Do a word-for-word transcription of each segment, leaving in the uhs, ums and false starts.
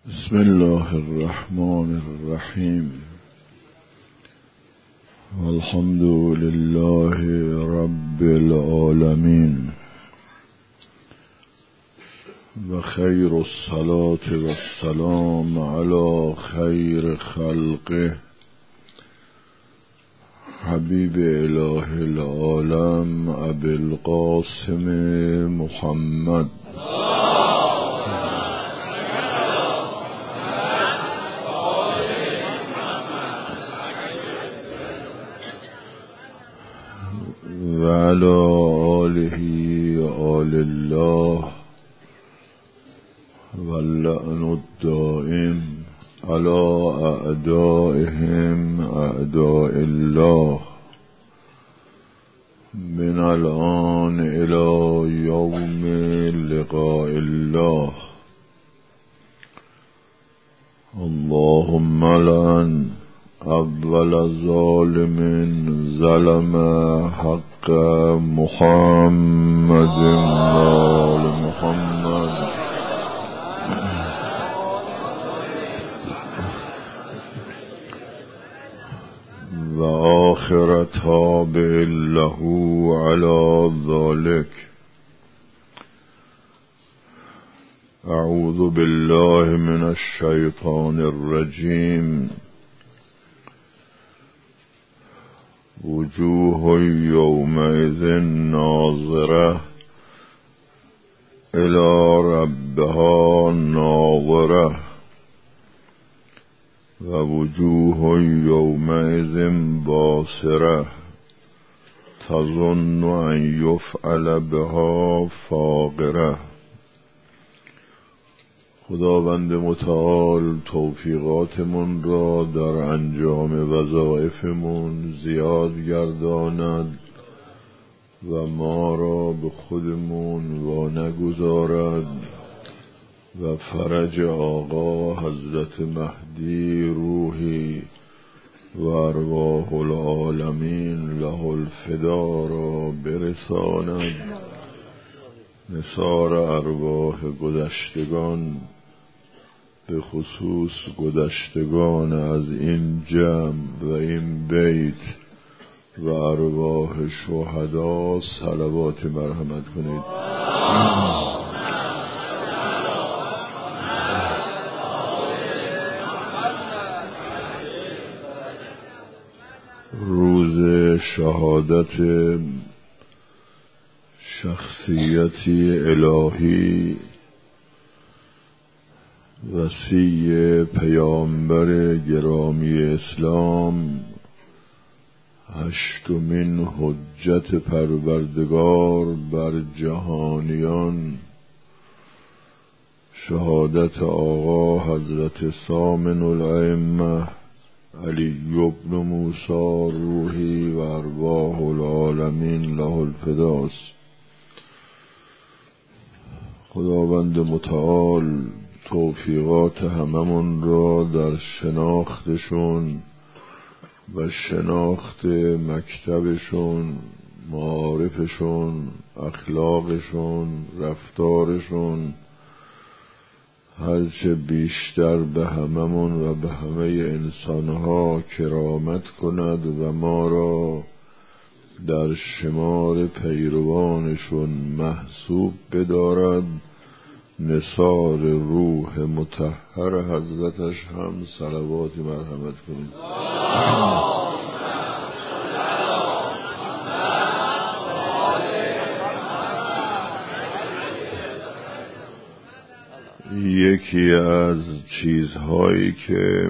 بسم الله الرحمن الرحیم والحمد لله رب العالمین و خیر الصلاة و السلام علی خیر خلقه حبیب اله العالم ابی القاسم محمد و علی آله آل الله و اللعن الدائم علی اعدائهم اعداء الله من الآن الى یوم لقاء الله. اللهم لعن اول ظالم ظلم حق محمد آل محمد و آخر تابع له على ذلك. اعوذ بالله من الشیطان الرجیم. وجوه یومئذ ناظرة إلى ربها ناظرة و وجوه یومئذ باسرة تظن ان یفعل بها فاقرة. خداوند متعال توفیقاتمون را در انجام وظایفمون زیاد گرداند و ما را به خودمون وا نگذارد و فرج آقا حضرت مهدی روحی و ارواح العالمین له الفدا را برساند. نثار ارواح گذشتگان به خصوص گذشتگان از این جمع و این بیت و ارواح شهدا صلوات مرحمت کنید. روز شهادت شخصیتی الهی وصی پیامبر گرامی اسلام، هشتمین حجت پروردگار بر جهانیان، شهادت آقا حضرت ثامن الائمه علی بن موسی روحی و ارواح العالمین له الفداست. خداوند متعال توفیقات هممون را در شناختشون و شناخت مکتبشون، معارفشون، اخلاقشون، رفتارشون هرچه بیشتر به هممون و به همه انسانها کرامت کند و ما را در شمار پیروانشون محسوب بدارد. نثار روح مطهر حضرتش هم صلوات مرحمت کنید. یکی از چیزهایی که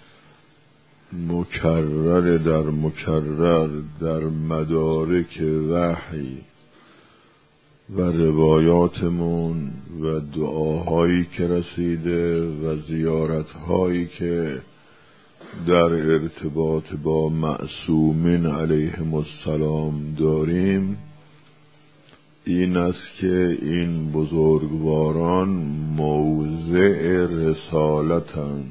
مکرر در مکرر در مدارک وحی و روایاتمون و دعاهایی که رسیده و زیارتهایی که در ارتباط با معصومین علیهم السلام داریم این است که این بزرگواران موضع رسالتند.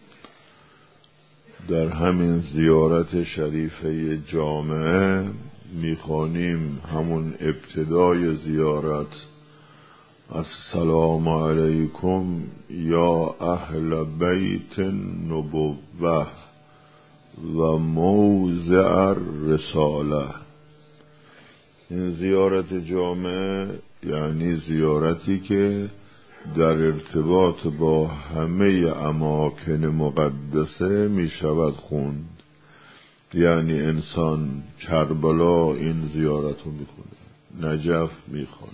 در همین زیارت شریفه جامعه میخوانیم همون ابتدای زیارت السلام علیکم یا اهل بیت نبوه و موضع الرساله. این زیارت جامع یعنی زیارتی که در ارتباط با همه اماکن مقدسه می شود خوند. یعنی انسان کربلا این زیارت رو می خونه، نجف می خونه،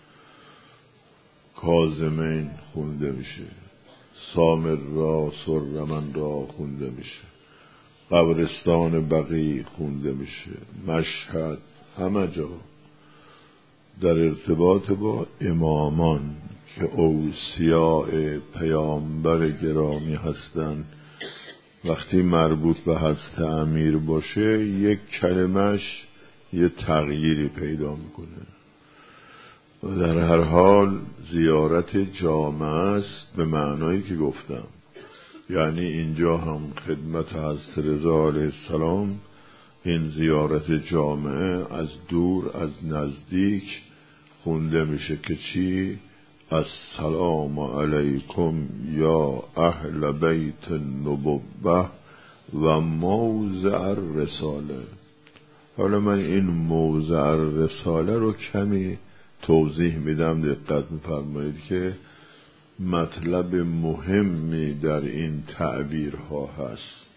کاظمین خونده میشه، سامر را سرمن را خونده میشه، قبرستان بقیع خونده میشه، مشهد، همه جا در ارتباط با امامان که اوصیاء پیامبر گرامی هستند. وقتی مربوط به حضرت امیر باشه یک کلمش یه تغییری پیدا میکنه. در هر حال زیارت جامع است به معنایی که گفتم. یعنی اینجا هم خدمت حضرت رضا علیه السلام این زیارت جامعه از دور از نزدیک خونده میشه که چی؟ السلام علیکم یا اهل بیت نبوه و موضع الرساله. حالا من این موضع الرساله رو کمی توضیح میدم، دقت میفرمایید که مطلب مهمی در این تعبیرها هست.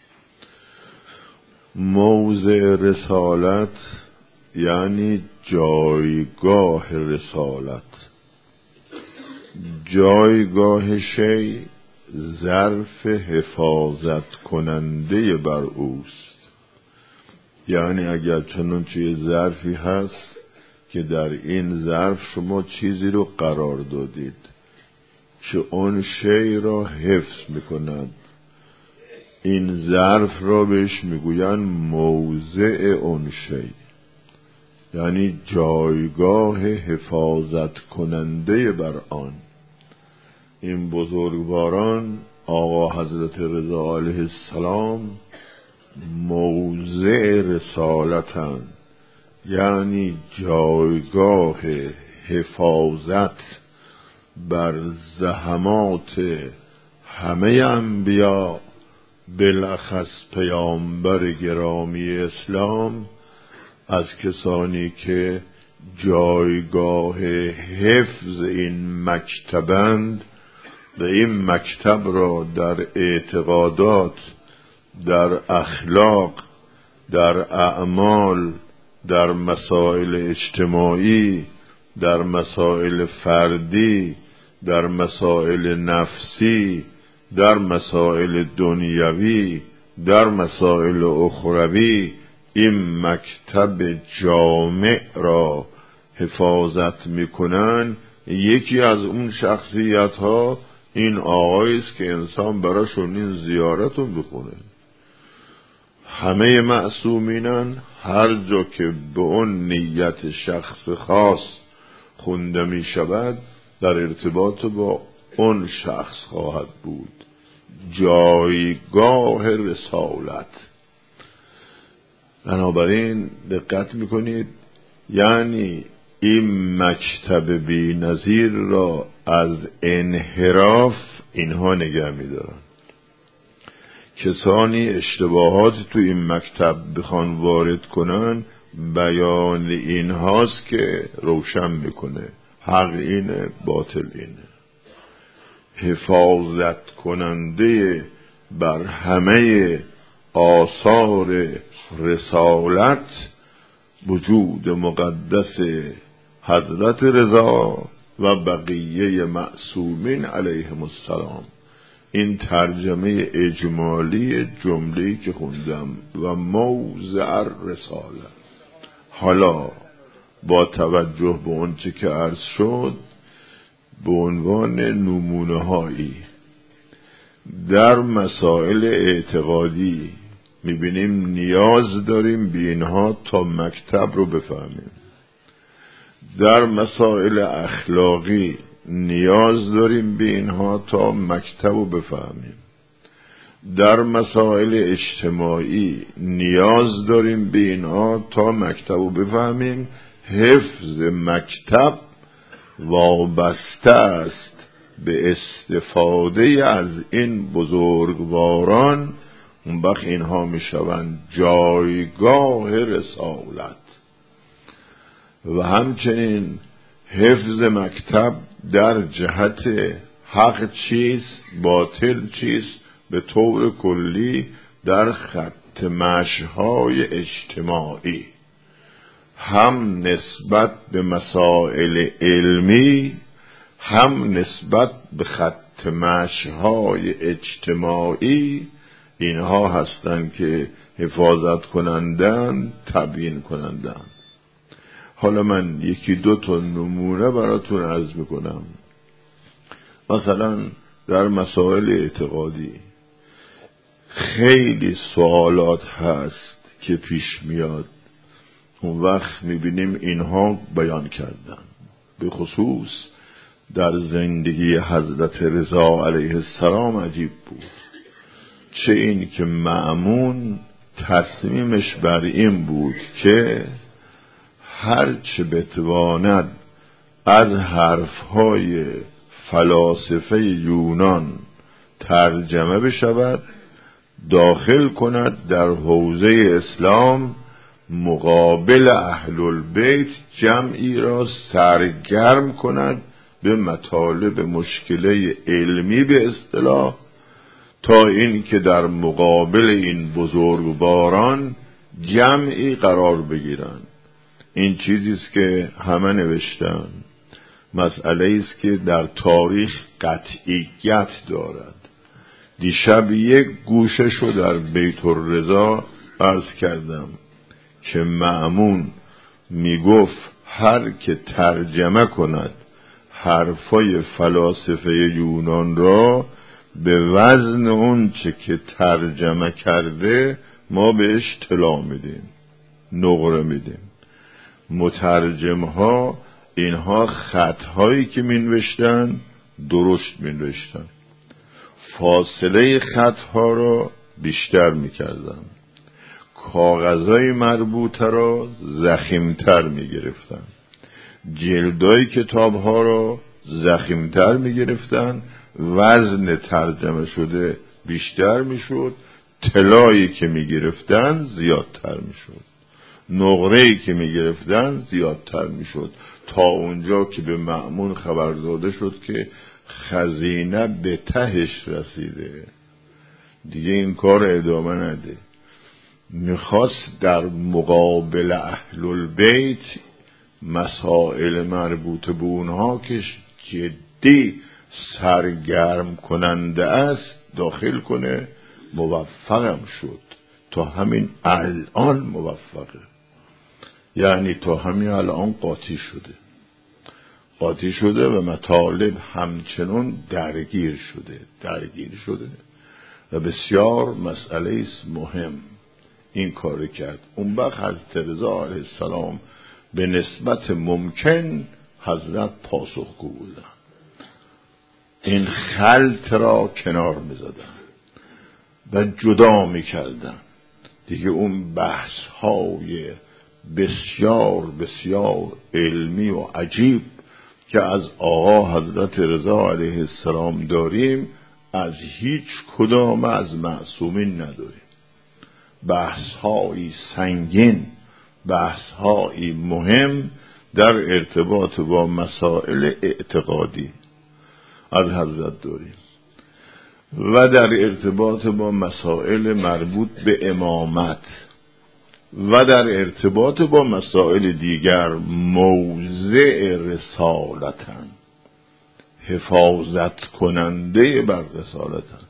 موضع رسالت یعنی جایگاه رسالت. جایگاه شی ظرف حفاظت کننده بر اوست. یعنی اگر چنانچه ظرفی هست که در این ظرف شما چیزی رو قرار دادید که اون شی را حفظ میکند، این ظرف را بهش میگوین موضع اون شی، یعنی جایگاه حفاظت کننده بر آن. این بزرگواران آقا حضرت رضا علیه السلام موضع رسالتند، یعنی جایگاه حفاظت بر زحمات همه انبیا، بالاخص پیامبر گرامی اسلام، از کسانی که جایگاه حفظ این مکتبند و این مکتب را در اعتقادات، در اخلاق، در اعمال، در مسائل اجتماعی، در مسائل فردی، در مسائل نفسی، در مسائل دنیوی، در مسائل اخروی این مکتب جامع را حفاظت میکنن. یکی از اون شخصیت ها این آقایی است که انسان براشون این زیارت رو بخونه. همه معصومینن، هر جا که به اون نیت شخص خاص خونده می شود در ارتباط با اون شخص خواهد بود. جایگاه رسالت. بنابراین دقت میکنید، یعنی این مکتب بی نظیر را از انحراف اینها نگه میدارن. کسانی اشتباهات تو این مکتب بخوان وارد کنن، بیان این هاست که روشن میکنه حق اینه، باطل اینه. حفاظت کننده بر همه آثار رسالت وجود مقدس حضرت رضا و بقیه معصومین علیهم السلام. این ترجمه اجمالی جمله‌ای که خوندم و موضع الرساله. حالا با توجه به اون چه که عرض شد به عنوان نمونه هایی در مسائل اعتقادی میبینیم نیاز داریم به اینها تا مکتب رو بفهمیم. در مسائل اخلاقی نیاز داریم به اینها تا مکتب رو بفهمیم. در مسائل اجتماعی نیاز داریم به اینها تا مکتب رو بفهمیم. حفظ مکتب وابسته است به استفاده از این بزرگواران، اون وقت اینها میشوند جایگاه رسالت. و همچنین حفظ مکتب در جهت حق چیست، باطل چیست، به طور کلی در خط مشی‌های اجتماعی، هم نسبت به مسائل علمی، هم نسبت به خط مشی‌های اجتماعی، اینها هستند که حفاظت کنندن، تبیین کنندن. حالا من یکی دو تا نمونه براتون عرض میکنم. مثلا در مسائل اعتقادی خیلی سوالات هست که پیش میاد، اون وقت میبینیم اینها بیان کردن. به خصوص در زندگی حضرت رضا علیه السلام عجیب بود، چه این که مأمون تصمیمش بر این بود که هر چه بتواند از حرفهای فلاسفه یونان ترجمه بشود داخل کند در حوزه اسلام، مقابل اهل البیت جمعی را سرگرم کند به مطالب مشکله علمی به اصطلاح، تا این که در مقابل این بزرگواران جمعی قرار بگیرند. این چیزی است که همه نوشتن، مسئله است که در تاریخ قطعیت دارد. دیشب یک گوشه شو در بیت الرضا عرض کردم که مأمون میگفت هر که ترجمه کند حرفای فلاسفه یونان را به وزن اون چه که ترجمه کرده ما بهش طلا میدیم، نقره میدیم. مترجم ها اینها خطهایی که مینوشتن درشت مینوشتن، فاصله خطها را بیشتر میکردن، کاغذهای مربوطه را ضخیمتر میگرفتن، جلدای کتابها را ضخیمتر میگرفتن، وزن ترجمه شده بیشتر میشد، طلایی که میگرفتن زیادتر میشد، نقره‌ای که میگرفتن زیادتر میشد، تا اونجا که به مأمون خبر داده شد که خزینه به تهش رسیده، دیگه این کار ادامه نده. میخواست در مقابل اهل البیت مسائل مربوط به اونها که جدی سرگرم کننده است داخل کنه. موفقم شد، تا همین الان موفقه، یعنی تا همین الان قاطی شده قاطی شده و مطالب همچنان درگیر شده درگیر شده و بسیار مسئله است مهم این کار کرد. اون وقت حضرت رضا علیه السلام به نسبت ممکن حضرت پاسخگو بودن، این خلط را کنار می زدن و جدا می کردن. دیگه اون بحث های بسیار بسیار علمی و عجیب که از آقا حضرت رضا علیه السلام داریم از هیچ کدام از معصومین نداریم. بحث های سنگین، بحث های مهم در ارتباط با مسائل اعتقادی از حضرت داریم و در ارتباط با مسائل مربوط به امامت و در ارتباط با مسائل دیگر موضع رسالتن، حفاظت کننده بر رسالتن.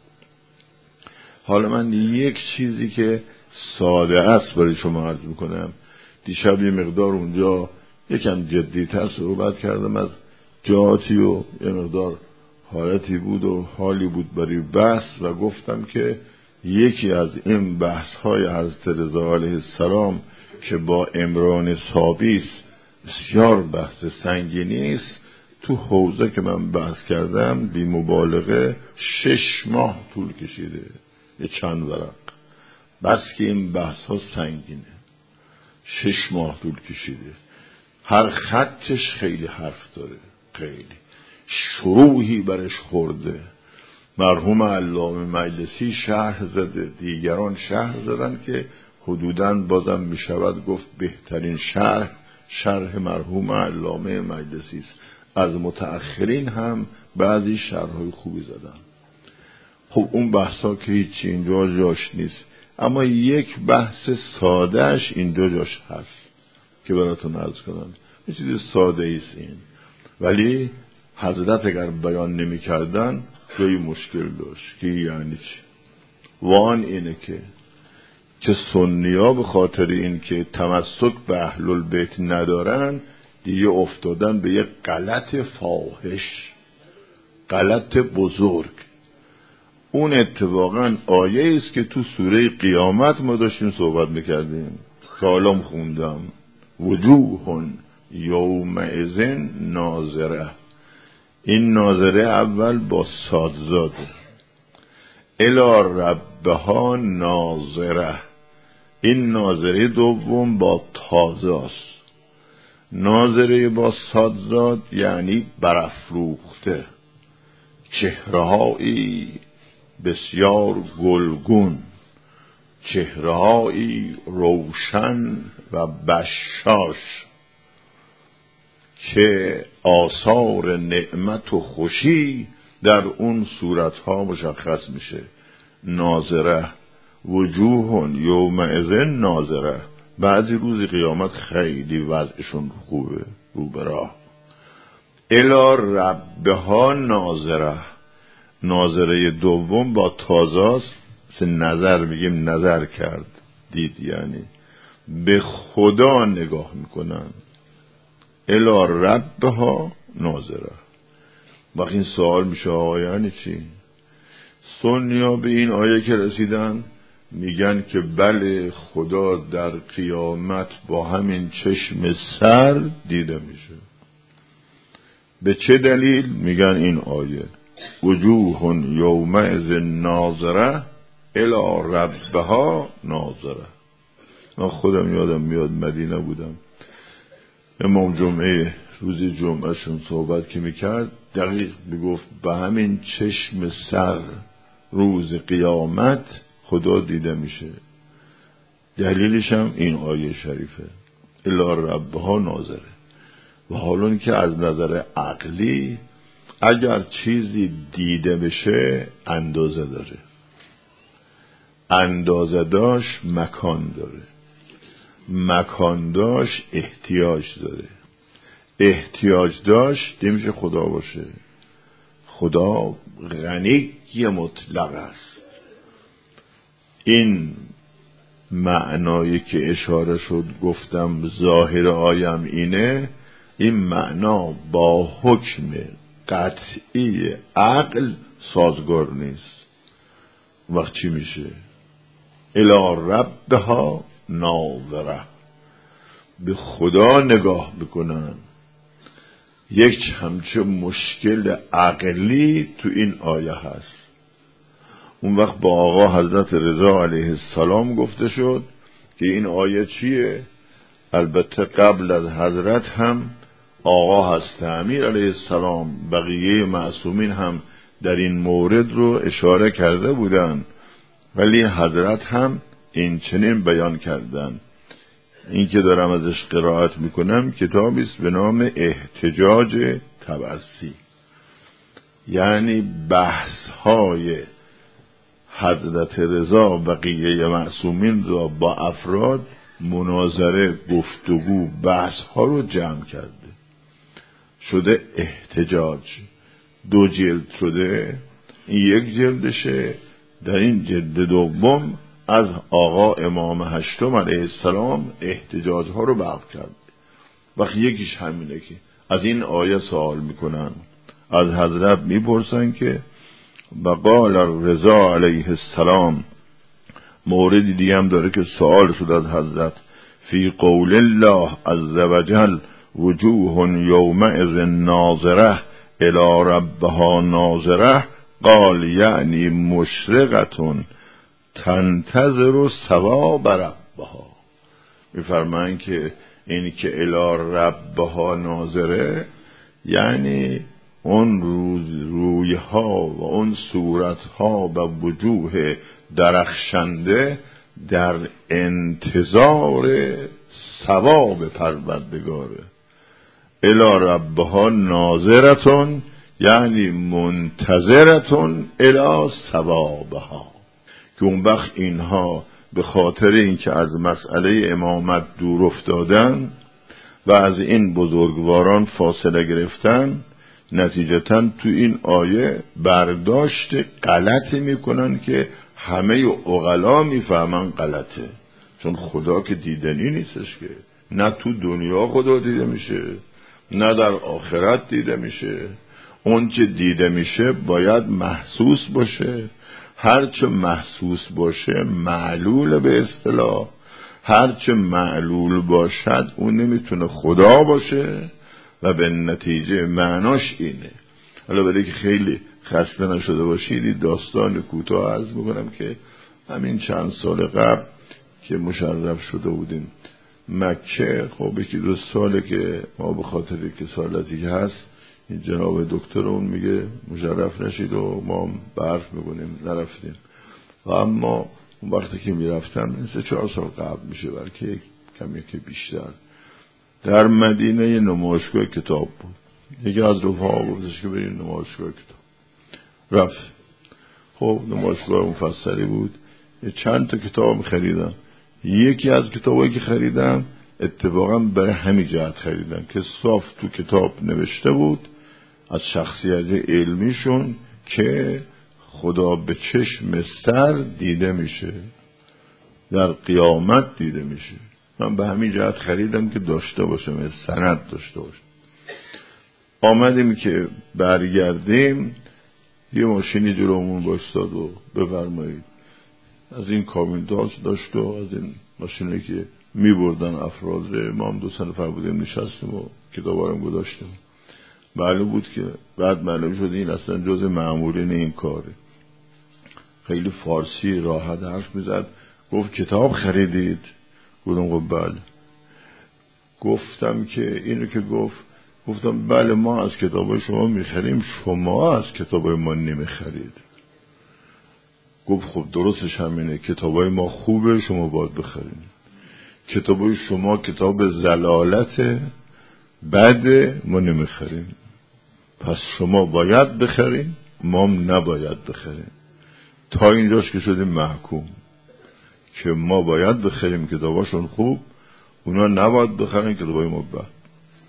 حالا من یک چیزی که ساده است برای شما عرض میکنم. دیشب یه مقدار اونجا یکم جدی‌تر صحبت کردم از جاتی و یه مقدار حالتی بود و حالی بود برای بحث و گفتم که یکی از این بحث های حضرت رضا علیه السلام که با عمران صابی بسیار بحث سنگینی است، تو حوزه که من بحث کردم بی مبالغه شش ماه طول کشیده، یه چند ورق، بس که این بحث ها سنگینه. شش ماه طول کشیده، هر خطش خیلی حرف داره، خیلی شروحی برش خورده. مرحوم علامه مجلسی شرح زده، دیگران شرح زدن که حدوداً بازم می شود گفت بهترین شرح شرح مرحوم علامه مجلسی است. از متأخرین هم بعضی شرح‌های خوبی زدن. خب اون بحثا که هیچی اینجا جاش نیست، اما یک بحث سادهش اینجا جاش هست که براتون عرض کنم. یه چیز ساده ایست این، ولی حضرت اگر بیان نمی کردن جایی مشکل داشت که یعنی چی؟ وان اینه که که سنی‌ها به خاطر این که تمسک به اهل البیت ندارن دیگه افتادن به یک غلط فاحش، غلط بزرگ. اون اتفاقا آیه است که تو سوره قیامت ما داشتیم صحبت میکردیم که حالا خوندم وجوه یومئذ ناظره. این ناظره اول با صادزاده، الی ربها ناظره. این ناظره دوم با تازه است. ناظره با صادزاد یعنی برافروخته، چهره‌هایی بسیار گلگون، چهره‌هایی روشن و بشاش که آثار نعمت و خوشی در اون صورتها مشخص میشه. ناظره، وجوه یومئذ ناظره. بعضی روز قیامت خیلی وضعشون خوبه، رو به راه. الی ربها ناظره. ناظره دوم با تازاست، سه نظر میگیم نظر کرد، دید، یعنی به خدا نگاه میکنن. الی ربها ناظره. وقتی این سوال میشه آقا یعنی چی؟ سنیا به این آیه که رسیدن میگن که بله خدا در قیامت با همین چشم سر دیده میشه. به چه دلیل؟ میگن این آیه وجوه یومئذ ناظره الی ربها ناظره. من خودم یادم میاد مدینه بودم، امام جمعه روز جمعه شون صحبت که میکرد دقیق میگفت به همین چشم سر روز قیامت خدا دیده میشه. دلیلش هم این آیه شریفه الی ربها ناظره. و حالا که از نظر عقلی اگر چیزی دیده بشه اندازه داره، اندازه داشت مکان داره، مکان داشت احتیاج داره، احتیاج داشت نمیشه خدا باشه. خدا غنی مطلق است. این معنایی که اشاره شد گفتم ظاهر آیم اینه، این معنا با حکم قطعی عقل سازگار نیست. وقت چی میشه؟ الی ربها ناظره. به خدا نگاه بکنن. یک همچه مشکل عقلی تو این آیه هست. اون وقت با آقا حضرت رضا علیه السلام گفته شد که این آیه چیه؟ البته قبل از حضرت هم آقا حضرت امیر علیه السلام بقیه معصومین هم در این مورد رو اشاره کرده بودن، ولی حضرت هم این چنین بیان کردن. این که دارم ازش قرائت میکنم کتابی است به نام احتجاج تبرسی، یعنی بحث های حضرت رضا بقیه معصومین را با افراد مناظره، گفتگو، بحث ها رو جمع کرده شده احتجاج. دو جلد شده، این یک جلدشه. در این جلد دوم از آقا امام هشتم علیه السلام احتجاج ها رو بحث کرد. وقتی یکیش همینه که از این آیه سوال میکنن، از حضرت میپرسن که بقال رضا علیه السلام. موردی دیگه هم داره که سوال شد از حضرت فی قول الله عز وجل وجوه یومئذ ناظره الی ربها ناظره قال یعنی مشرقتون تنتظر ثواب ربها. میفرمایند که این که الی ربها ناظره یعنی اون روز رویها و اون صورتها و وجوه درخشنده در انتظار ثواب پروردگاره. الی ربها ناظرتون، یعنی منتظرتون الی ثوابها، که اون وقت اینها به خاطر اینکه از مسئله امامت دور افتادن و از این بزرگواران فاصله گرفتن، نتیجتاً تو این آیه برداشت غلطی میکنن که همه عقلا میفهمن غلطه. چون خدا که دیدنی نیستش، که نه تو دنیا خدا دیده میشه نه در آخرت دیده میشه. اون چه دیده میشه باید محسوس باشه، هرچه محسوس باشه معلول به اصطلاح، هرچه معلول باشد اون نمیتونه خدا باشه و به نتیجه معناش اینه. حالا برای که خیلی خسته نشده باشید داستان کوتاه عرض میکنم که همین چند سال قبل که مشرف شده بودیم مکه، خب یکی دو ساله که ما به خاطر کسالتی که هست این جناب دکتر اون میگه مشرف نشید و ما برف میکنیم، نرفتیم. و اما اون وقتی که میرفتم این سه چهار سال قبل میشه، بلکه کمی که بیشتر، در مدینه نمایشگاه کتاب بود. یکی از رفقا گفتش که بریم نمایشگاه کتاب. رفت. خب نمایشگاه مفصلی بود، چند تا کتاب خریدم. یکی از کتابایی که خریدم اتفاقا برای همین جهت خریدم که صاف تو کتاب نوشته بود از شخصیت علمیشون که خدا به چشم سر دیده میشه، در قیامت دیده میشه. من به همین جهت خریدم که داشته باشم، سند داشته باشم. آمدیم که برگردیم، یه ماشینی جلومون بایستاد و بفرمایید از این کابین داشت داشت و از این ماشینی که می بردن افراد رو، ما هم دو سه نفر بودیم نشستیم و کتابارم گذاشتیم. معلوم بود که بعد معلوم شد این اصلا جز مأمورین این کاره. خیلی فارسی راحت حرف میزد. گفت کتاب خریدید؟ گفتم خب بله. گفتم که اینو که گفت گفتم بله ما از کتابای شما میخریم، شما از کتابای ما نمیخرید. گفت خب درستش همینه، کتابای ما خوبه شما باید بخرید. کتابای شما کتاب زلالت بده ما نمیخریم، پس شما باید بخریم ما نباید بخریم. تا اینجاش که شدیم محکوم که ما باید بخریم کتاباشون خوب، اونا نباید بخرن کتابای ما بد.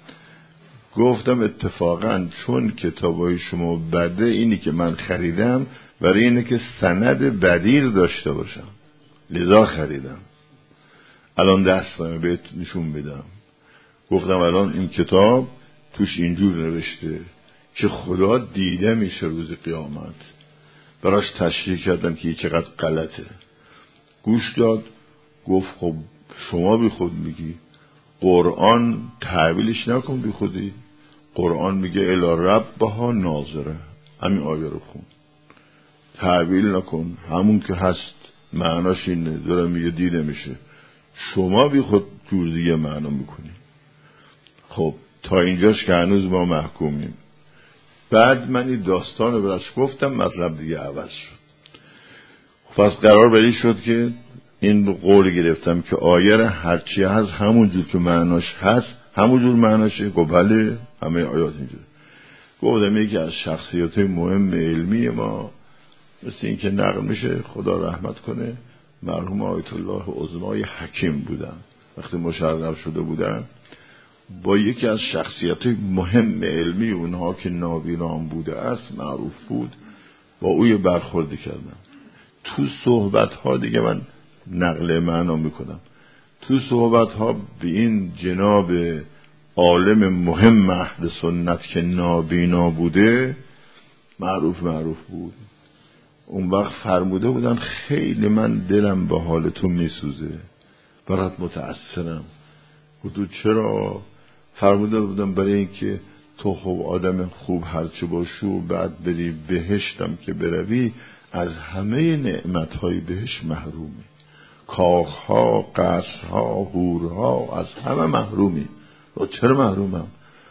گفتم اتفاقا چون کتابای شما بده، اینی که من خریدم برای اینه که سند بدیل داشته باشم، لذا خریدم. الان دستمه بهت نشون بدم. گفتم الان این کتاب توش اینجور نوشته که خدا دیده میشه روز قیامت. براش تشریح کردم که چقدر غلطه. گوش داد. گفت خب شما بی خود میگی، قرآن تعبیلش نکن بی خودی. قرآن میگه الی ربها ناظره، همین آیه رو خون، تعبیل نکن، همون که هست معناش اینه، داره میگه دیده میشه، شما بی خود جور دیگه معنا میکنی. خب تا اینجاش که هنوز ما محکومیم. بعد من این داستان رو براش گفتم، مطلب دیگه عوض شد. پس قرار بری شد که این قول گرفتم که آیه را هرچی هست همون جور که معناش هست همون جور معناشه. گفت بله همه آیات اینجور. گفتم یکی از شخصیت مهم علمی ما مثل این که نقل میشه، خدا رحمت کنه، مرحوم آیت الله عظمای حکیم بودن. وقتی مشرف شده بودن با یکی از شخصیت مهم علمی اونها که نابینام بوده است معروف بود، با اوی برخوردی کردم. تو صحبت ها دیگه من نقل معنا میکنم، تو صحبت ها به این جناب عالم مهم اهل سنت که نابینا بوده معروف معروف بود. اون وقت فرموده بودن خیلی من دلم به حال تو میسوزه، برات متأثرم. گفتم چرا؟ فرموده بودم برای اینکه تو خوب آدم خوب هرچه باشی و بعد بری بهشتم که بروی از همه نعمتهای بهشت محرومی، کاخها، قصرها، حورها، از همه محرومی. و چرا محرومم؟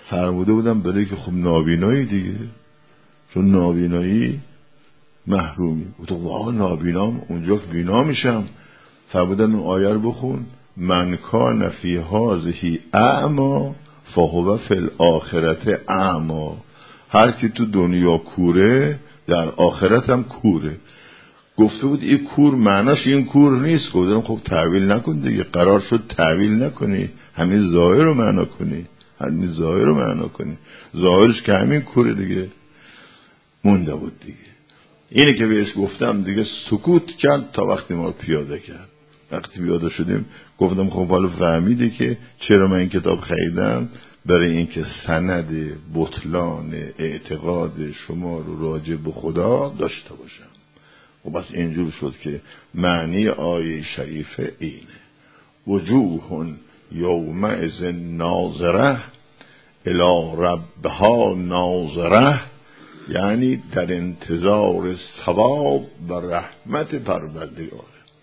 فرموده بودم برای که خب نابینایی دیگه، چون نابینایی محرومی. تو واقعا نابینام اونجا بینا میشم. فرمودن اون آیه رو بخون، من کان فی هذه اعما فهو فی الاخرة اعما. هر کی تو دنیا کوره در آخرت هم کوره. گفته بود این کور معناش این کور نیست. گفتم خب تعویل نکن دیگه، قرار شد تعویل نکنی، همین ظاهر رو معنا کنی، همین ظاهر رو معنا کنی، ظاهرش که همین کوره دیگه. مونده بود دیگه. اینه که بهش گفتم دیگه سکوت کرد تا وقتی ما پیاده کرد. وقتی پیاده شدیم گفتم خب حالا فهمیده که چرا من این کتاب خریدم، برای اینکه سند بطلان اعتقاد شما رو راجع به خدا داشته باشم. و بس اینجور شد که معنی آیه شریفه اینه، وجوه یومئذ ناظره الی ربها ناظره، یعنی در انتظار ثواب و رحمت پروردگاره.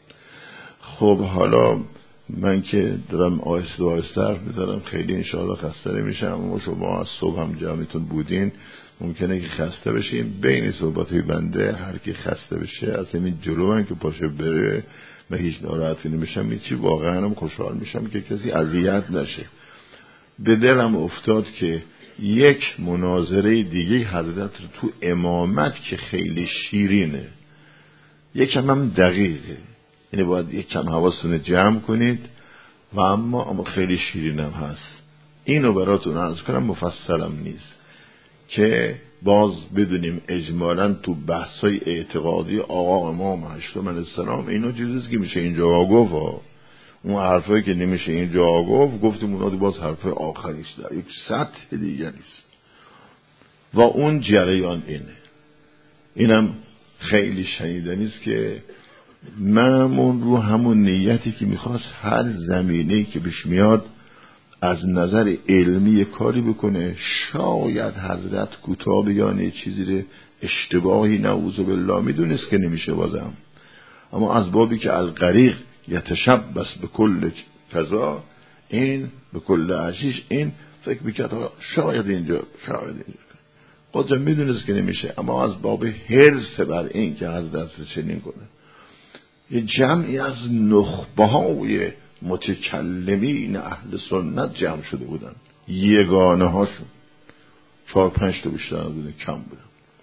خب حالا من که دارم آهسته آهسته حرف میزنم، خیلی انشاءالله خسته نمیشم. و شما از صبح هم جمعیتون بودین، ممکنه که خسته بشیم. بین صحبت‌های بنده هر کی خسته بشه از همین جلو من که پاشه بره و هیچ ناراحتی نمیشم، هیچی، واقعا هم خوشحال میشم که کسی اذیت نشه. به دلم افتاد که یک مناظره دیگه حضرت رو تو امامت که خیلی شیرینه، یکم هم دقیقه، یعنی باید یکم حواستون جمع کنید و اما اما خیلی شیرینم هست. اینو براتون عرض کنم، مفصلم نیست، که باز بدونیم اجمالاً تو بحثای اعتقادی آقا امام هشتم علیه السلام اینو چیزیست که میشه اینجا گفت. اون حرفایی که نمیشه اینجا گفت گفتیم اونا باز حرفای آخریش در یک سطح دیگه نیست. و اون جریان اینه، اینم خیلی شنیدنیست که مامون رو همون نیتی که میخواست هر زمینه‌ای که بهش میاد از نظر علمی کاری بکنه. شاید حضرت کوتاه بیان چیزی رو اشتباهی نعوذ بالله میدونست که نمیشه بازم، اما از بابی که الغریق یتشبث به کل کذا، این به کل عشیش، این فکر میکرد شاید اینجا شاید اینجا خودم میدونست که نمیشه، اما از باب حرص بر این که حضرت چنین کنه، یه جمعی از نخبه های متکلمین اهل سنت جمع شده بودن، یگانه هاشون چهار پنج تا بیشتر بودن، کم بودن.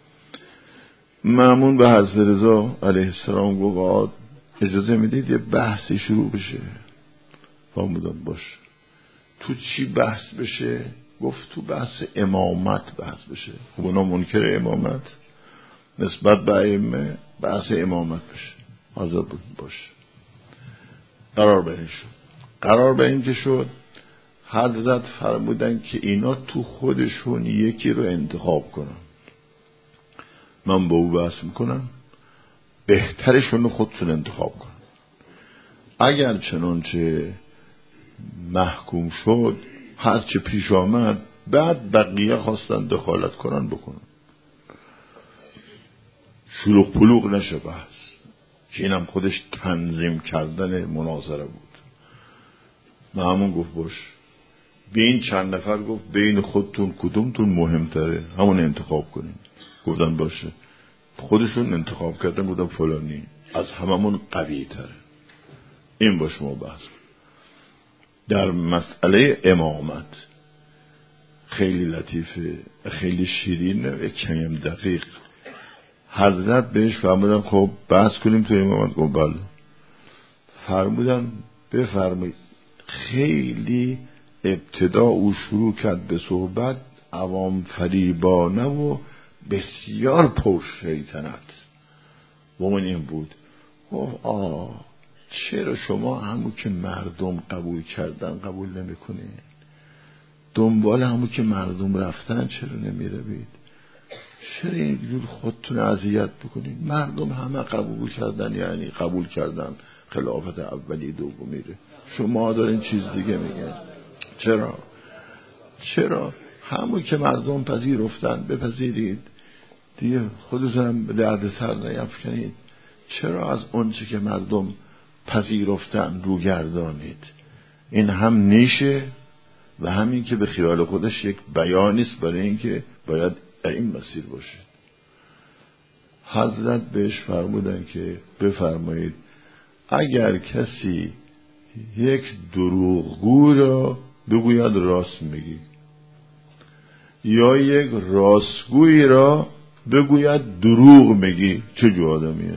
مامون به حضرت رضا علیه السلام گفت اجازه میدید یه بحثی شروع بشه؟ فرمودن باش. تو چی بحث بشه؟ گفت تو بحث امامت بحث بشه. خب اونا منکر امامت نسبت به ائمه، بحث امامت بشه. حاضر بود باش. قرار به این شد. قرار به این که شد حضرت فرمودن که اینا تو خودشون یکی رو انتخاب کنن، من با او بحث میکنم، بهترشون رو خودشون انتخاب کنن. اگر چنانچه محکوم شد هرچه پیش آمد، بعد بقیه خواستن دخالت کنن بکنن، شلوغ پلوغ نشه بحث، که اینم خودش تنظیم کردن مناظره بود. مامون گفت باش. به این چند نفر گفت بین خودتون کدومتون مهمتره همون انتخاب کنین. گفتن باشه. خودشون انتخاب کردن، گفتن فلانی از هممون قوی تره، این با شما بحث. در مسئله امامت خیلی لطیفه، خیلی شیرینه، کمیم دقیق. حضرت بهش فرمودن خب بحث کنیم تو امامت. گفت بله. فرمودن بفرمایید. خیلی ابتدا او شروع کرد به صحبت عوام فریبانه و بسیار پرشیطنت. ومن این بود گفت آه چرا شما همون که مردم قبول کردن قبول نمی کنید؟ دنبال همون که مردم رفتن چرا نمی روید؟ چرا اینجور خودتون اذیت بکنید؟ مردم همه قبول کردن، یعنی قبول کردن خلافت اولی دومی رو، شما دارین چیز دیگه میگن. چرا؟ چرا؟ همون که مردم پذیرفتن بپذیرید دیگه، خودتونم به درد سر نیفکنید. چرا از اون چی که مردم پذیرفتن رو گردانید؟ این هم نیشه و همین که به خیال خودش یک بیانی است برای اینکه باید این مسیر باشه. حضرت بهش فرمودن که بفرمایید اگر کسی یک دروغگو را بگوید راست میگی یا یک راستگویی را بگوید دروغ میگی، چه جو آدمیه؟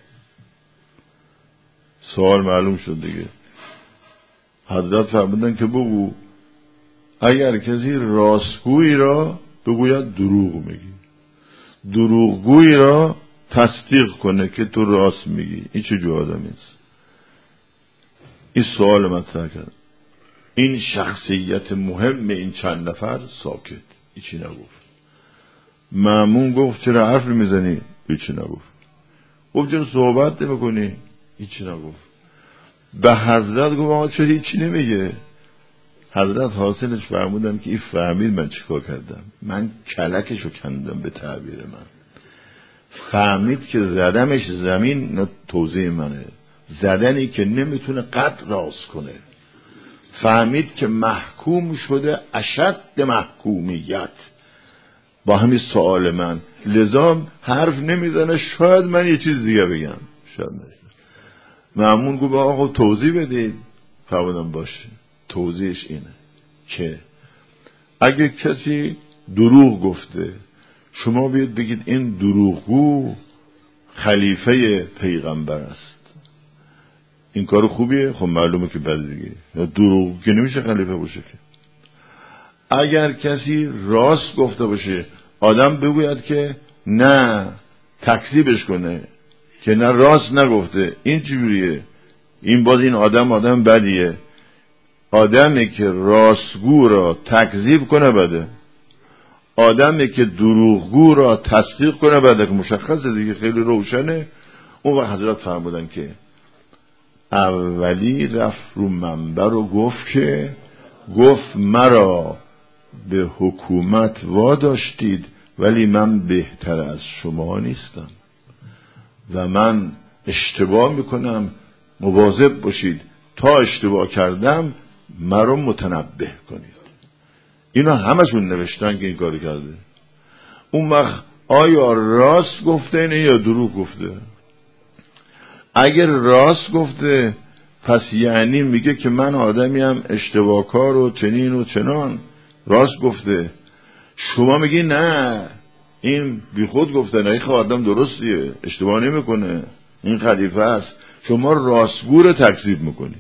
سوال معلوم شد دیگه. حضرت فرمودن که بگو اگر کسی راستگویی را بگوید دروغ میگی، دروغگویی را تصدیق کنه که تو راست میگی، این چه جو آدمی است؟ این سوال مطرح کرد. این شخصیت مهم این چند نفر ساکت، هیچی نگفت. مأمون گفت چرا حرف میزنی؟ هیچی نگفت. گفت چرا صحبت نمیکنی؟ هیچی نگفت. به حضرت گفت آقا چرا هیچی نمیگه؟ حضرت حاصلش فرمودن که این فهمید من چیکار کردم، من کلکشو کندم به تعبیر من. فهمید که زدمش زمین توضیح منه، زدنی که نمیتونه قد راست کنه. فهمید که محکوم شده اشد محکومیت با همین سوال من، لذا حرف نمیزنه. شاید من یه چیز دیگه بگم، شاید نمیزنه. مأمون گفت آقا توضیح بدید. فرمودم باشه. توضیحش اینه که اگه کسی دروغ گفته شما بیاد بگید این دروغگو خلیفه پیغمبر است، این کار خوبیه؟ خب معلومه که بده دیگه، دروغ که نمیشه خلیفه باشه که. اگر کسی راست گفته باشه آدم بگوید که نه، تکذیبش کنه که نه راست نگفته، این چجوریه؟ این باز این آدم آدم بدیه. آدمی که راستگو را تکذیب کنه بده، آدمی که دروغگو را تصدیق کنه بده، که مشخصه دیگه، خیلی روشنه. اون وقت حضرت فرمودن که اولی رفت رو منبر و گفت که گفت مرا به حکومت واداشتید ولی من بهتر از شما نیستم و من اشتباه میکنم، مواظب باشید تا اشتباه کردم مرا متنبه کنید. اینا همشون نوشتن که این کاری کرده. اون وقت آیا راست گفته اینه یا دروغ گفته؟ اگر راست گفته پس یعنی میگه که من آدمیم اشتباهکار و چنین و چنان، راست گفته. شما میگی نه این بی خود گفته، نه این آدم درستیه، اشتباه نمیکنه، این خلیفه است. شما راستگو رو تکذیب میکنی.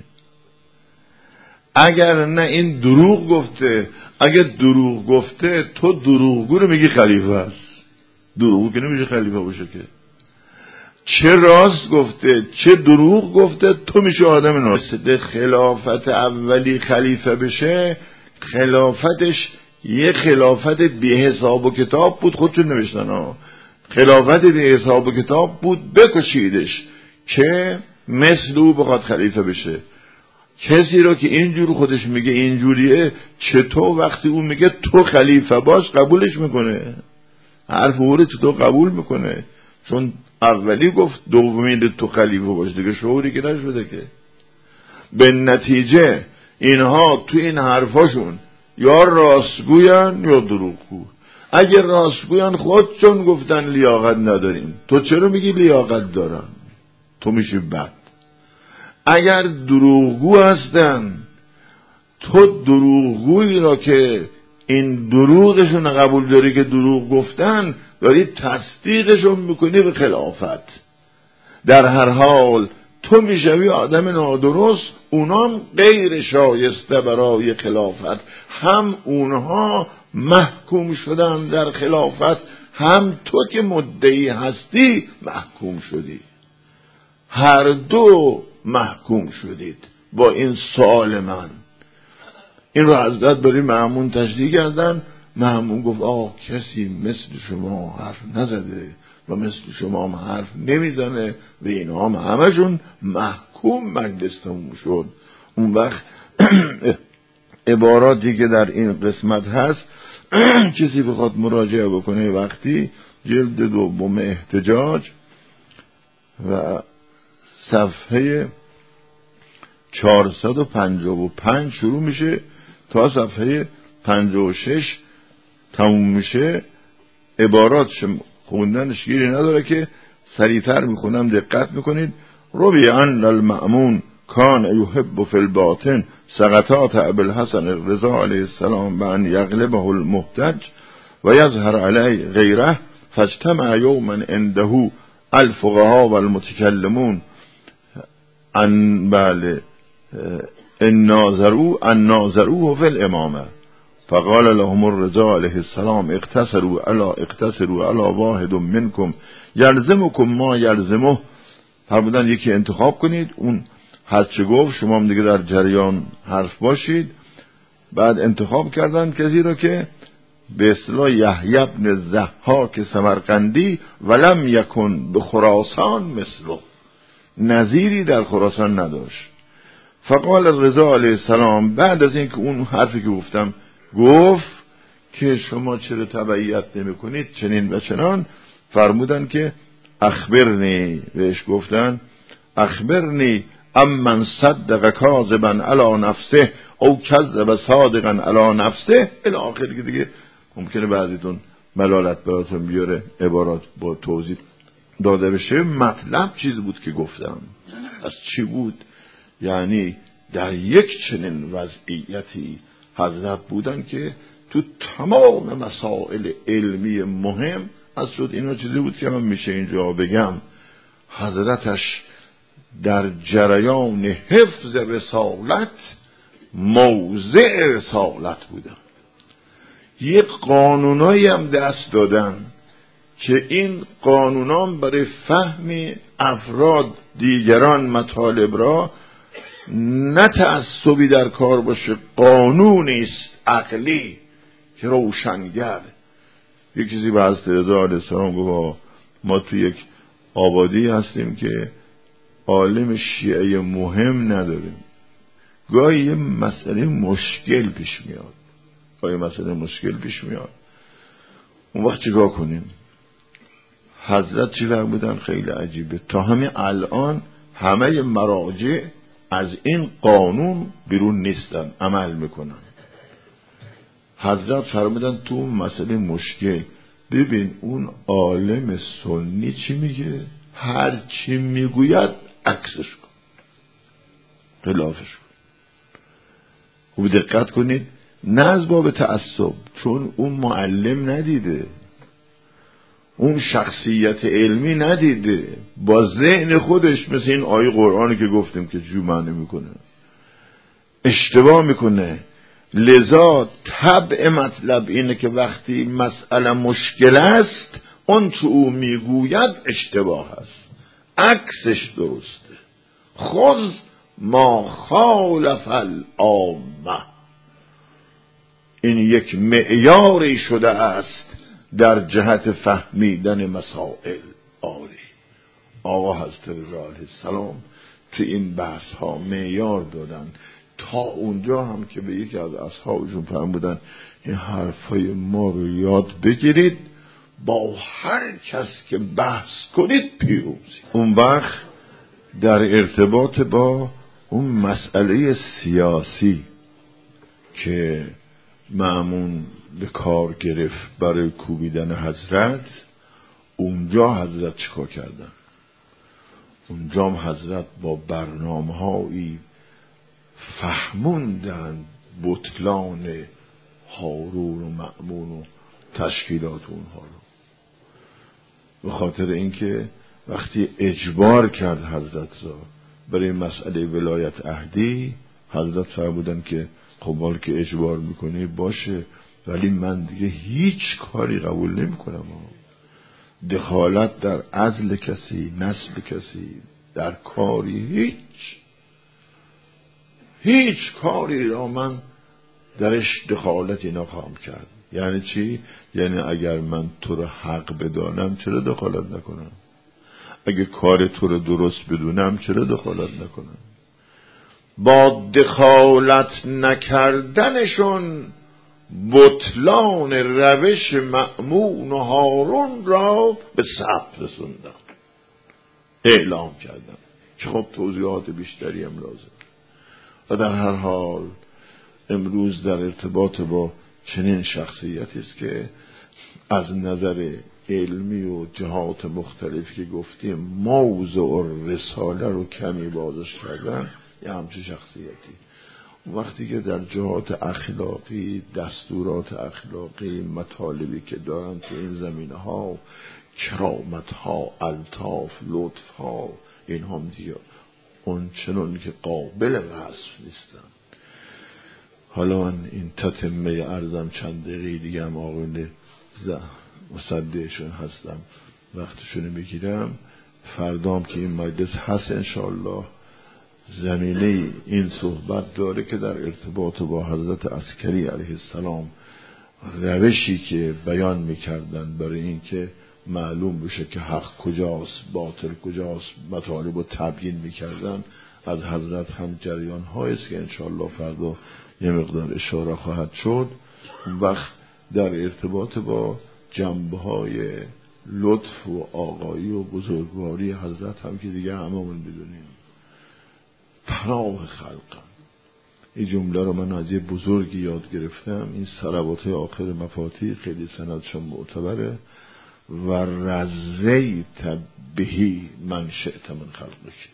اگر نه این دروغ گفته، اگر دروغ گفته تو دروغگو رو میگی خلیفه است. دروغگو که نمیشه خلیفه باشه که. چه راست گفته چه دروغ گفته تو میشه آدم ناسد. خلافت اولی خلیفه بشه، خلافتش یه خلافت بی حساب و کتاب بود، خودشون نوشتن ها. خلافت بی حساب و کتاب بود، بکشیدش که مثل او بخواد خلیفه بشه. کسی رو که اینجور خودش میگه اینجوریه، چطور وقتی اون میگه تو خلیفه باش قبولش میکنه؟ حرف او رو چطور قبول میکنه؟ چون اولی گفت دومین تو خلیفه باش، دیگه شعوری که نشده که. به نتیجه اینها تو این حرفاشون یا راستگوین یا دروغگو. اگر راستگوین خودشون گفتن لیاقت نداریم، تو چرا میگی لیاقت دارن؟ تو میشی بد. اگر دروغگو هستن، تو دروغگویی را که این دروغشون قبول داری که دروغ گفتن، داری تصدیقشون میکنی به خلافت. در هر حال تو میشوی آدم نادرست، اونام غیر شایسته برای خلافت. هم اونها محکوم شدن در خلافت، هم تو که مدعی هستی محکوم شدی. هر دو محکوم شدید با این سوال من. این رو حضرت برای مأمون تشریح کردن. مأمون گفت آه کسی مثل شما حرف نزده و مثل شما هم حرف نمیزنه و اینا هم همشون محکوم مجلس تموم شد. اون وقت عباراتی که در این قسمت هست کسی بخواد مراجعه بکنه وقتی جلد دوم احتجاج و صفحه چهارصد و پنجاه و پنج شروع میشه تا صفحه پنجاه و شش تموم میشه. عباراتش خوندنش گیری نداره که سریعتر میخونم، دقت میکنید. روی ان المأمون کان یحب فی الباطن سقطات ابوالحسن الرضا علیه السلام و ان یغلبه المحتج و یظهر علیه غیره، فاجتمع یوما عنده الفقهاء والمتکلمون ان بله ان ناظروا ان ناظروه فی الامامه، فقال لهم الرضا علیه السلام اقتصروا الا اقتصروا الا واحد منکم یلزمکم ما یلزمه. فرمودن یکی انتخاب کنید، اون هرچه گفت شما هم دیگه در جریان حرف باشید. بعد انتخاب کردن کسی رو که به اصطلاح یحیی بن ضحاک سمرقندی ولم یکن به خراسان مثله، نظیری در خراسان نداشت. فقال الرضا علیه السلام بعد از اینکه اون حرفی که گفتم گفت که شما چرا تبعیت نمی کنید چنین و چنان، فرمودن که اخبرنی، بهش گفتن اخبرنی امن صدق کاذبا علی نفسه او کذب صادقا علی نفسه الی آخر، که دیگه ممکنه بعضیتون ملالت براتون بیاره عبارات با توضیح داده بشه. مطلب چیز بود که گفتم از چی بود؟ یعنی در یک چنین وضعیتی حضرت بودن که تو تمام مسائل علمی مهم از شد اینا چیزی بود که من میشه اینجا بگم حضرتش در جریان حفظ رسالت موضع رسالت بودن. یک قانونایی هم دست دادن که این قانونان برای فهم افراد دیگران مطالب را نه تعصبی در کار باشه، قانونی است عقلی که روشنگر. یک چیزی به حضرت رضا علیه السلام گفت ما تو یک آبادی هستیم که عالم شیعه مهم نداریم، گاهی یه مسئله مشکل پیش میاد گاهی مسئله مشکل پیش میاد اون وقت چیکار کنیم؟ حضرت چی فرمودن؟ خیلی عجیبه. تا همین الان همه مراجع از این قانون بیرون نیستن، عمل میکنن. حضرت فرمودن تو مسئله مشکل ببین اون عالم سنی چی میگه، هر چی میگوید عکسش کن، خلافش کن. خوب دقت کنید، نه از باب تعصب، چون اون معلم ندیده، اون شخصیت علمی ندیده، با ذهن خودش مثل این آیه قرآنی که گفتیم که جو معنی میکنه، اشتباه میکنه. لذا طبع مطلب اینه که وقتی مسئله مشکل است اون چه او میگوید اشتباه است، عکسش درسته. خذ ما خالف العامه، این یک معیاری شده است در جهت فهمیدن مسائل. آری آقا حضرت رضا علیه السلام تو این بحث ها معیار دادن، تا اونجا هم که به یکی از اصحابشون فرمودن این حرفای ما رو یاد بگیرید، با هر کس که بحث کنید پیروزی. اون وقت در ارتباط با اون مسئله سیاسی که مأمون به کار گرفت برای کوبیدن حضرت، اونجا حضرت چیکار کردن؟ اونجا هم حضرت با برنامه هایی فهموندن بطلان هارون و مأمون و تشکیلات اونها رو، به خاطر اینکه وقتی اجبار کرد حضرت را برای مسئله ولایت عهدی، حضرت فرمودن که خب حال که اجبار میکنی باشه، ولی من دیگه هیچ کاری قبول نمی کنم. دخالت در عزل کسی، نسل کسی، در کاری، هیچ هیچ کاری را من درش دخالتی نخواهم کرد. یعنی چی؟ یعنی اگر من تو رو حق بدانم چرا دخالت نکنم؟ اگه کار تو رو درست بدونم چرا دخالت نکنم؟ با دخالت نکردنشون بطلان روش مأمون و هارون را به ثبت رسوندم، اعلام کردم که خب توضیحات بیشتری هم لازم. و در هر حال امروز در ارتباط با چنین شخصیتی است که از نظر علمی و جهات مختلفی که گفتیم موضوع رساله رو کمی بازش کردن، یه همچه شخصیتی. وقتی که در جهات اخلاقی، دستورات اخلاقی، مطالبی که دارن تو این زمینه ها، کرامت ها، الطاف، لطف ها، این هم دیگه اون چنون که قابل وصف نیستن. حالا من این تتمه ارزم چند دقیقه دیگه هم آقایون مصدقشون هستم وقتشون میگیرم. فردام که این مجلس هست انشاءالله زمینه این صحبت داره که در ارتباط با حضرت عسکری علیه السلام روشی که بیان میکردن برای این که معلوم بشه که حق کجاست باطل کجاست مطالب رو تبیین میکردن از حضرت هم جریان هاییست که انشاءالله فردا یه مقدار اشاره خواهد شد. اون وقت در ارتباط با جنبه های لطف و آقایی و بزرگواری حضرت هم که دیگه هممون میدونیم پناه خلقم. این جمله رو من از یه بزرگی یاد گرفتم. این صلوات آخر مفاتیح خیلی سندشون معتبره. و رضیت بهی من شئت من خلقک،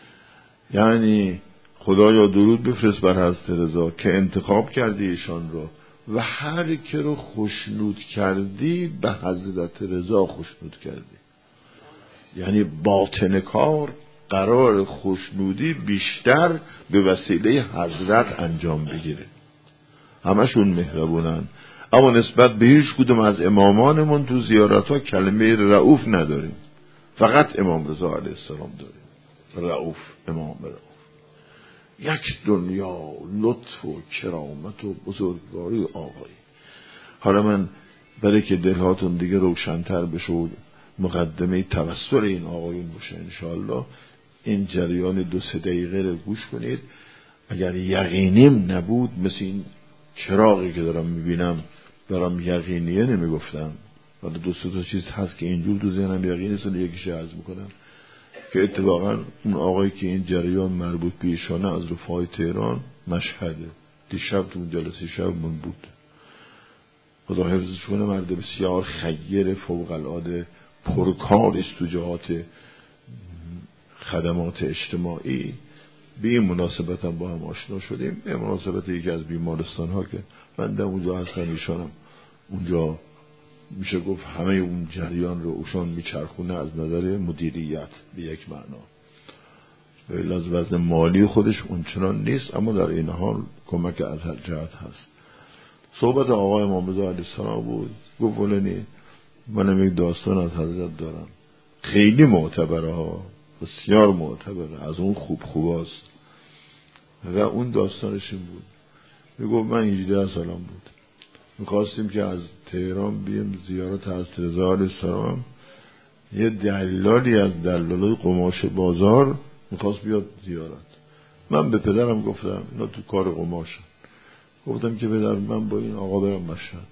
یعنی خدایا درود بفرست بر حضرت رضا که انتخاب کردی ایشان رو و هر که رو خوشنود کردی به حضرت رضا خوشنود کردی. یعنی باطن کار قرار خوشنودی بیشتر به وسیله حضرت انجام بگیره. همشون مهربونن، اما نسبت به هیچ کدوم از امامانمون تو زیارت ها کلمه رؤوف نداریم، فقط امام رضا علیه السلام داریم. رؤوف، امام رؤوف، یک دنیا لطف و کرامت و بزرگواری و آقایی. حالا من برای که دلهاتون دیگه روشن‌تر بشه و مقدمه توسل این آقایون باشه انشاءالله این جریان دو سه دقیقه رو گوش کنید. اگر یقینیم نبود مثل این چراغی که دارم میبینم دارم یقینیه نمیگفتم، ولی دو سه تا چیز هست که اینجور دو ذهنم یقینی است، یکیش عرض میکنم که اتفاقا اون آقایی که این جریان مربوط به ایشانه از رفاه تهران مشهده، دیشب تو اون جلسه شب من بود. خدا حفظش کنه، مرد بسیار خیر فوق العاده پرکار است تو جهات خدمات اجتماعی. به این مناسبت هم با هم آشنا شدیم، به مناسبت یکی از بیمارستان ها که من در اونجا هستم، ایشانم اونجا میشه گفت همه اون جریان رو اوشان میچرخونه از نظر مدیریت به یک معنا. ولی از وزن مالی خودش اونچنان نیست، اما در این حال کمک از هر جهت هست. صحبت آقای امام رضا علیه السلام بود، گفت ولنی منم یک داستان از حضرت دارم خیلی معتبره ها، بسیار معتبره، از اون خوب خوباست. و اون داستانش این بود، میگفت من هجده سالم بود، میخواستیم که از تهران بیم زیارت حضرت رضا علیه السلام. یه دلالی از دلالای قماش بازار میخواست بیاد زیارت. من به پدرم گفتم اینا تو کار قماشن، گفتم که پدر من با این آقا برم مشهد.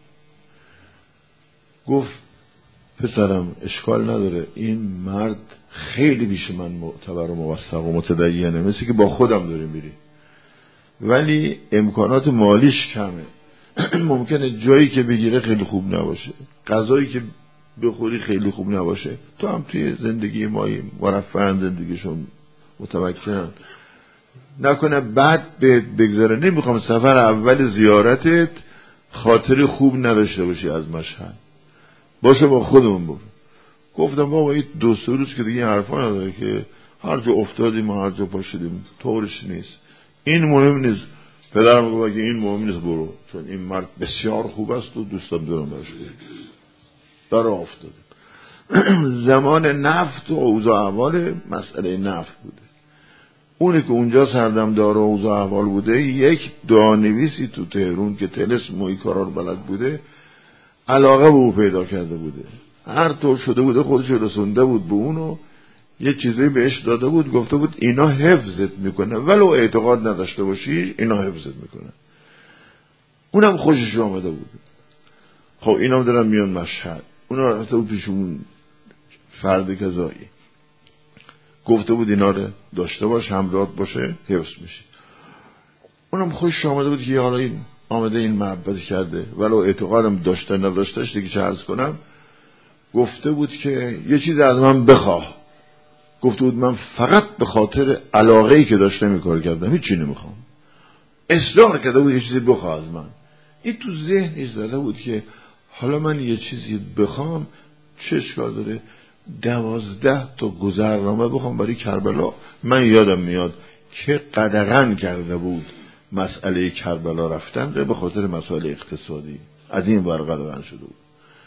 گفت پسرم اشکال نداره، این مرد خیلی بیش من معتبر و موثق و متدینه، مثل که با خودم داری میری، ولی امکانات مالیش کمه. ممکنه جایی که بگیره خیلی خوب نباشه، غذایی که بخوری خیلی خوب نباشه. تو هم توی زندگی مایی مرفهن زندگیشون متمکنن، نکنه بعد به بگذاره. نمیخوام سفر اول زیارتت خاطر خوب نداشته باشی از مشهد، باشه با خودمون برو. گفتم بابا این دو سه روز که دیگه حرفا نداره که هر جا افتادیم و هر جا پاشدیم، طورش نیست، این مهم نیست. پدرم گفت اگه این مهم نیست برو، چون این مرد بسیار خوب است و دوستم دارم باشه. در افتادیم. زمان نفت و اوضاع احوال مسئله نفت بوده. اونی که اونجا سردمدار و اوضاع احوال بوده یک دعانویسی تو تهرون که طلسم و این کارا رو بلد بوده علاقه به او پیدا کرده بوده، هر طور شده بوده خودش رسونده بود به اونو، یه چیزی بهش داده بود، گفته بود اینا حفظت میکنه ولو اعتقاد نداشته باشی اینا حفظت میکنه. اونم خوشش آمده بود. خب اینا دارن میان مشهد، اونا رفته بود پیشون فرد کذایی، گفته بود اینا رو داشته باش، همراه باشه، حفظ میشه. اونم خوش آمده بود که حالا این آمده این محبت کرده، ولو اعتقادم داشته نداشتهش دیگه چه عرض کنم. گفته بود که یه چیز از من بخواه. گفته بود من فقط به خاطر علاقه‌ای که داشتم این کار کردم، هیچ چیزی نمیخوام. اصرار کرده بود یه چیزی بخواه از من. این تو ذهنش زده بود که حالا من یه چیزی بخوام چه اشکال داره؟ دوازده تا گذرنامه بخوام برای کربلا. من یادم میاد که قدغن کرده بود مسئله کربلا رفتن به خاطر مسائل اقتصادی، از این ور قدغن شده بود.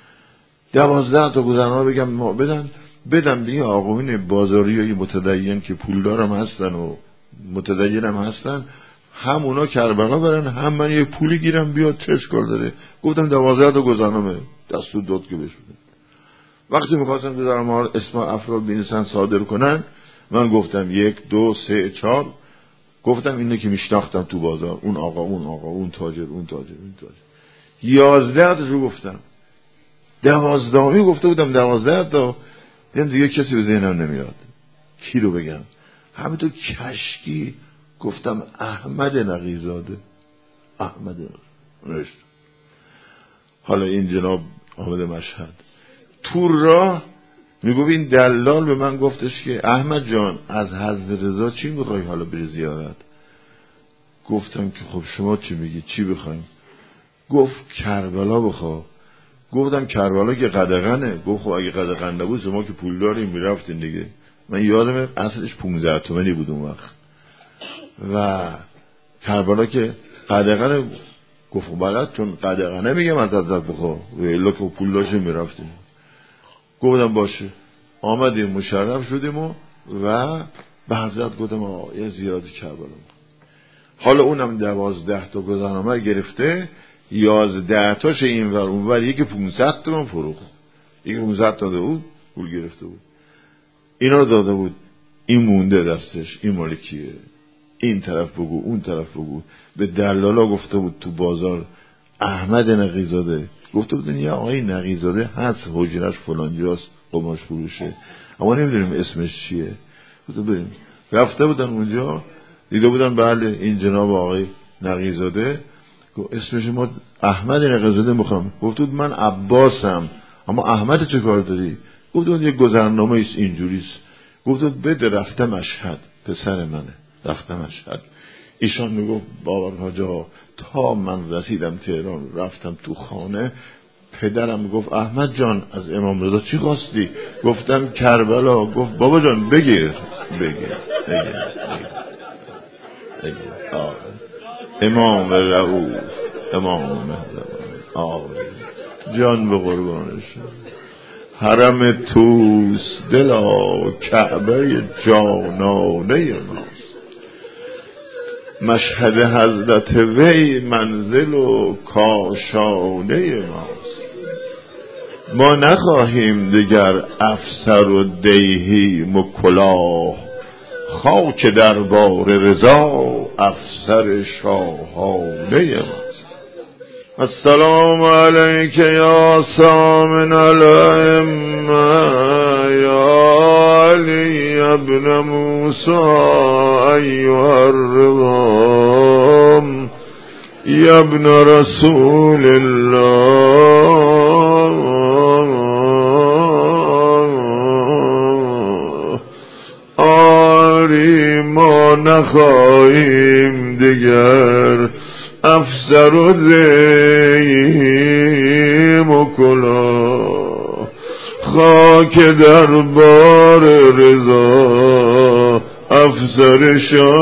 دوازده تا گذرنامه بگم ما بدن بدن به آقایون بازاریای متدین که پولدارم هستن و متدینم هستن، هم اونا کربلا برن هم من یه پولی گیرم بیاد، چه اشکال داره؟ گفتم دوازده تا گذرنامه دستور داد که بشه. وقتی میخواستم گذرنامه ها اسم افراد بنویسن صادر کنن، من گفتم یک دو سه چهار، گفتم اینو که میشناختم تو بازار، اون آقا اون آقا اون تاجر اون تاجر اون تاجر، یازده تا رو گفتم. دوازدهمی گفته بودم دوازده تا، دیدم دیگه کسی به ذهنم نمیاد کی رو بگم. همینطور کشکی گفتم احمد نقیزاده. احمد نقیزاده. حالا این جناب آمده مشهد تو راه میگو این دلال به من گفتش که احمد جان از حضرت رضا چی میخوای حالا بری زیارت؟ گفتم که خب شما چی میگی چی بخوایم؟ گفت کربلا بخوا. گفتم کربلا که قدغنه. گفت خب اگه قدغن نبود شما که پول داریم میرفتین دیگه. من یادم اصلش پونزده تومنی بود اون وقت و کربلا که قدغنه. گفت بلد چون قدغنه میگم از حضرت بخوا و الا که پول داشتیم میرفتیم. گفتم باشه. آمدیم مشرف شدیم و, و به حضرت گفتم آقا یه زیادی کربلا. حالا اونم دوازده تا گذرنامه گرفته، یازده تاش این ور اون ور، یکی پونصد تومن فروخت، یکی پونصد تا داده بود پول گرفته بود، اینا رو داده بود. این مونده دستش، این مال کیه؟ این طرف بگو اون طرف بگو. به دلالا گفته بود تو بازار احمد نقیزاده. گفته بودن یه آقای نقیزاده هست حجرش فلانجاست قماش فروشه، اما نمیدونیم اسمش چیه. گفته بریم. رفته بودن اونجا دیده بودن بله این جناب آقای نقیزاده. گفت اسمش ما احمد نقیزاده میخوام. گفته بود من عباسم. اما احمد چه کار داری؟ گفته بود یه گذرنامه ایست اینجوریست. گفته بود بده رفته مشهد، پسر منه رفته مشهد. ایشان میگفت باور جا تا من رسیدم تهران رفتم تو خانه، پدرم گفت احمد جان از امام رضا چی خواستی؟ گفتم کربلا. گفت بابا جان بگیر بگیر بگیر بگیر آه. امام رؤوف امام مهربان آه جان به قربانش. حرم توس دلا کعبه جانانه ماست، مشهد حضرت وی منزل و کاشانه ماست. ما نخواهیم دیگر افسر و دیهی مکلاه، خاک دربار رضا افسر شاهانه ماست. السلام علیک یا سامن الائمه یا علی ابن موسی ایها الرضا یا ابن رسول الله. آری ما نخواهیم دیگر افسر و دیم و کلاه، خاک دربار رضا افسر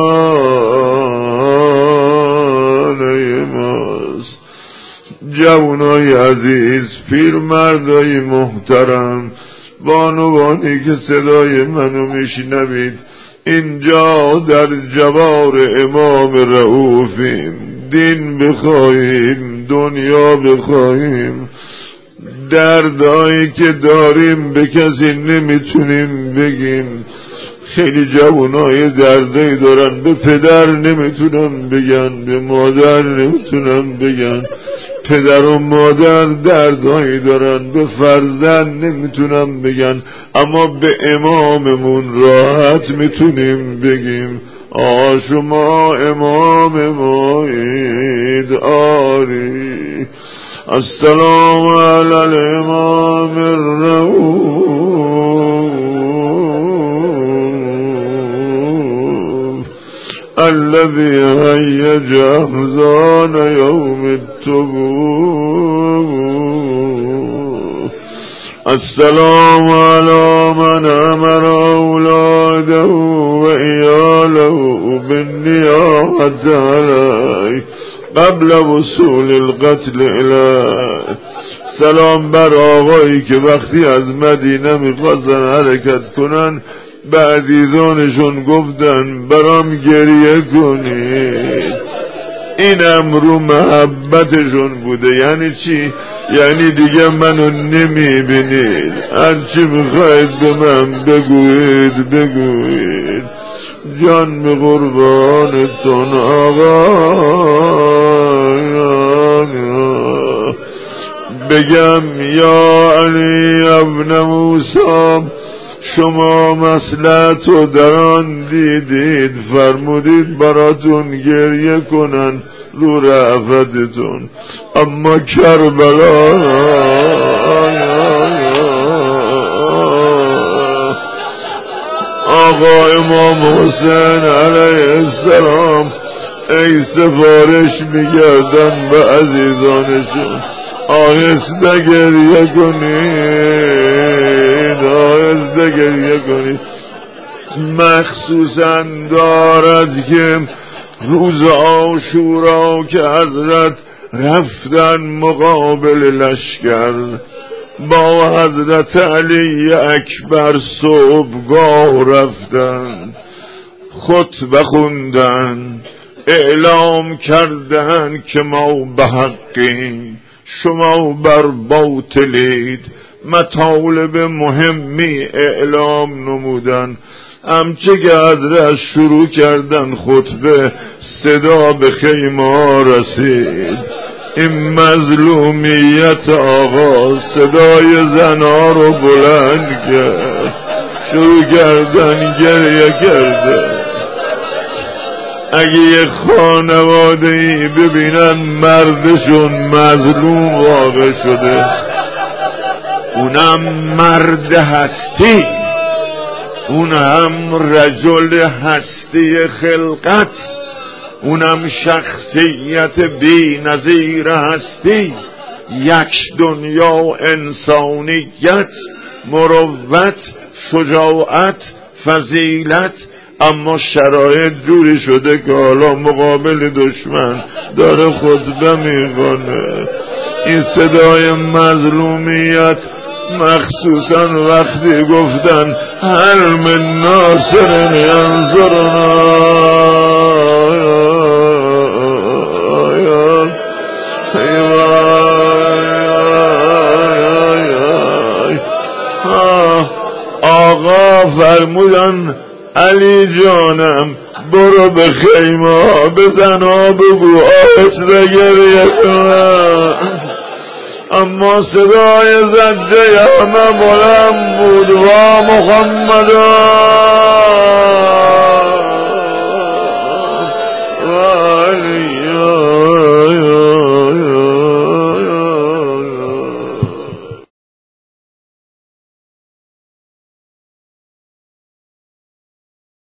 شانه ماست. جوانای عزیز، پیرمردای محترم، بانوانی که صدای منو میشنوید، اینجا در جوار امام رؤوفیم. دین بخواهیم دنیا بخواهیم، دردایی که داریم به کسی نمیتونیم بگیم. خیلی جوانای دردایی دارن به پدر نمیتونن بگن، به مادر نمیتونن بگن. پدر و مادر دردایی دارن به فرزند نمیتونن بگن، اما به اماممون راحت میتونیم بگیم آقا شما امام مایید آری. السلام علی الامام الرؤوف الذي هيج أحزان يوم التبوك. السلام على من أمر أولاده وإياله بالنياحة عليه قبل وصول القتل إليه. سلام بر آقایی که وقتی از مدینه میخواستن حرکت کنن به عزیزانشون گفتن برام گریه کنید. اینم رو محبتشون بوده. یعنی چی؟ یعنی دیگه منو نمیبینید، هرچی میخواید به من بگوید بگوید. جان به قربانتون آقا. بگم یا علی ابن موسی شما مصلحتو در آن دیدید فرمودید براتون گریه کنن رو رأفتتون، اما کربلا آقا امام حسین علیه السلام ای سفارش میگردن به عزیزانشون آهسته گریه کنید، آهسته گریه کنید. مخصوصا دارد که روز عاشورا که حضرت رفتن مقابل لشکر با حضرت علی اکبر صبحگاه رفتن، خطبه خوندن، اعلام کردن که ما به حقیم شما بر باطلید. مطالب مهمی اعلام نمودن. همچه که حضرت شروع کردن خطبه صدا به خیمه رسید. این مظلومیت آقا صدای زنها رو بلند کرد، شروع کردن گریه کرده. اگه یه خانواده‌ای ببینن مردشون مظلوم واقع شده، اونم مرد هستی، اونم رجل هستی خلقت، اونم شخصیت بی نظیر هستی، یک دنیا انسانیت، مروت، شجاعت، فضیلت. اما شرایط جوری شده که حالا مقابل دشمن داره خطبه میکنه. این صدای مظلومیت مخصوصا وقتی گفتن هل من ناصر ینصرنا آقا فرمودن علی جانم برو به خیمه بزن و بگو آهسته گریه کن. اما صدای زجه همه بلند بود و محمد